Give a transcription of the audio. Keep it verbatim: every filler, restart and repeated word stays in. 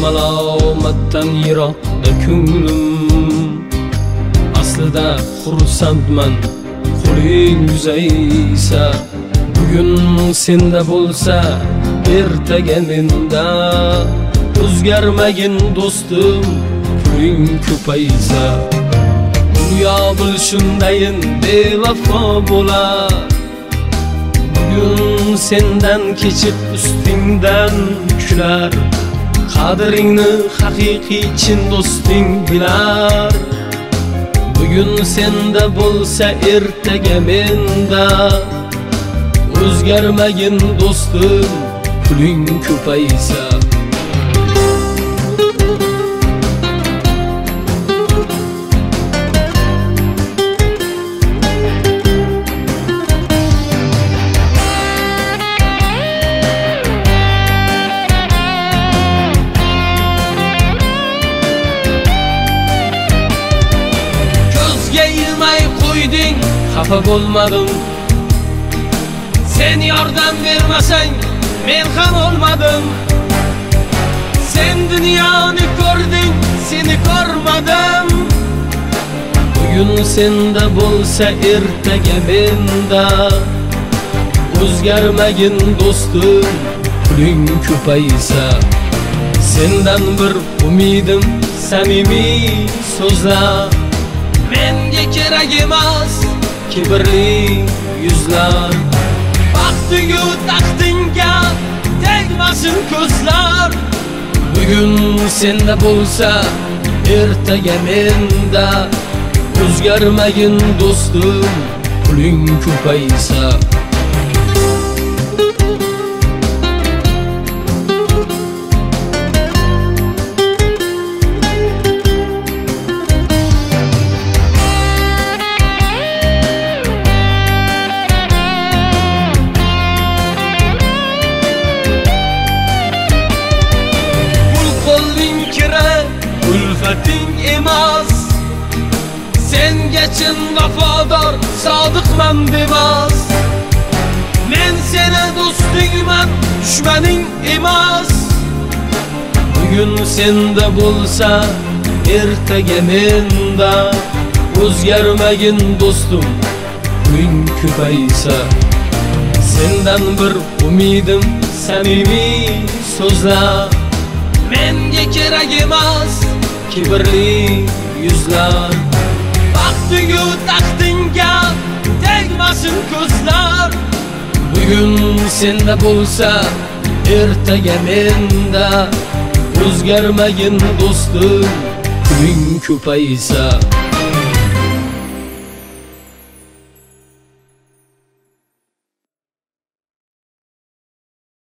malomatdan yiroqda ko'nglim. Aslida xursandman qo'ling yuzaysa. Bugun senda bo'lsa ertaga menda. O'zgarmagin do'stim puling ko'paysa. Dunyo bil shundayin bevafo bo'lar. Bugun sendan kechib ustingdan kular. Qadringni haqiqiy chin do'sting bilar. Bugun senda bo'lsa ertaga menda. O'zgarmagin do'stim puling ko'paysa. Xafa bo'lmadim. Sen yordam bermasang men ham olmadim. Sen dunyoni ko'rding, seni ko'rmadim. Bugun senda bo'lsa ertaga menda. O'zgarmagin do'stim puling ko'paysa. Sendan bir umidim samimiy so'zlar. Menga kerak emas kibrli yuzlar. Baxtigu taxtingga tegmasin ko'zlar. Bugun senda bo'lsa ertaga menda. O'zgarmagin do'stim puling ko'paysa. Ulfating emas. Senga chin vafodor sodiqman demas. Men seni do'stingman, dushmaning emas. Bugun senda bo'lsa ertaga menda. O'zgarmagin do'stim puling ko'paysa. Sendan bir umidim samimiy so'zlar. Menga kerak emas kibrli yuzlar. Baxtigu taxtingga tegmasin ko'zlar. Bugun senda bo'lsa ertaga menda. O'zgarmagin do'stim puling ko'paysa.